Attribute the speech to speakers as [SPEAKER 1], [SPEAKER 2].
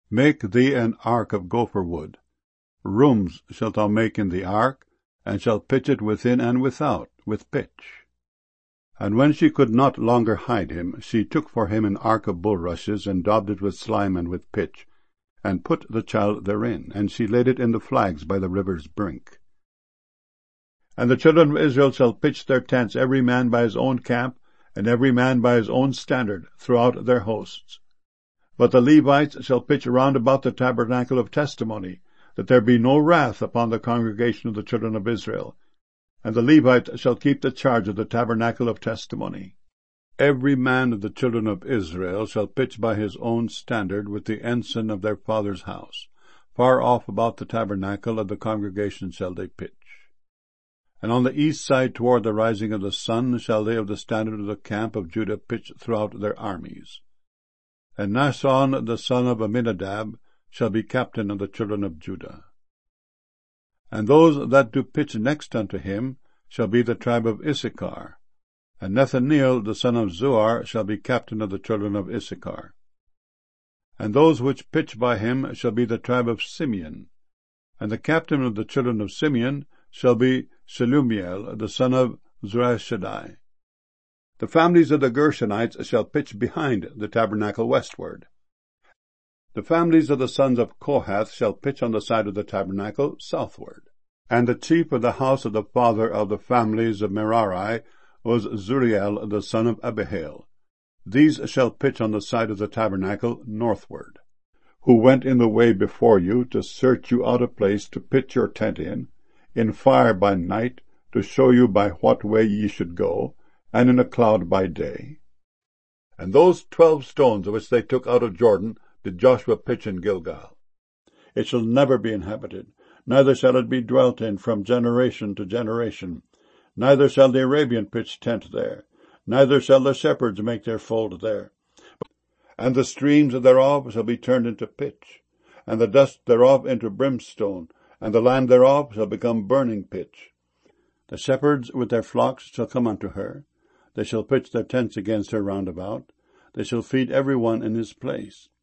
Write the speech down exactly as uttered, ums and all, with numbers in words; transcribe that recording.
[SPEAKER 1] Make thee an ark of gopher wood. Rooms shalt thou make in the ark, and shalt pitch it within and without with pitch. And when she could not longer hide him, she took for him an ark of bulrushes, and daubed it with slime and with pitch, and put the child therein, and she laid it in the flags by the river's brink. And the children of Israel shall pitch their tents, every man by his own camp, and every man by his own standard, throughout their hosts. But the Levites shall pitch round about the tabernacle of testimony, that there be no wrath upon the congregation of the children of Israel. And the Levites shall keep the charge of the tabernacle of testimony. Every man of the children of Israel shall pitch by his own standard with the ensign of their father's house. Far off about the tabernacle of the congregation shall they pitch. And on the east side toward the rising of the sun shall they of the standard of the camp of Judah pitch throughout their armies. And Naasson the son of Amminadab shall be captain of the children of Judah. And those that do pitch next unto him shall be the tribe of Issachar. And Nethaneel the son of Zuar shall be captain of the children of Issachar. And those which pitch by him shall be the tribe of Simeon. And the captain of the children of Simeon shall be Shelumiel the son of Zurishaddai. The families of the Gershonites shall pitch behind the tabernacle westward. The families of the sons of Kohath shall pitch on the side of the tabernacle southward. And the chief of the house of the father of the families of Merari was Zuriel the son of Abihail. These shall pitch on the side of the tabernacle northward. Who went in the way before you to search you out a place to pitch your tent in, in fire by night, to show you by what way ye should go, and in a cloud by day. And those twelve stones which they took out of Jordan did Joshua pitch in Gilgal. It shall never be inhabited, neither shall it be dwelt in from generation to generation. Neither shall the Arabian pitch tent there, neither shall the shepherds make their fold there. And the streams thereof shall be turned into pitch, and the dust thereof into brimstone, and the land thereof shall become burning pitch. The shepherds with their flocks shall come unto her. They shall pitch their tents against her round about. They shall feed every one in his place.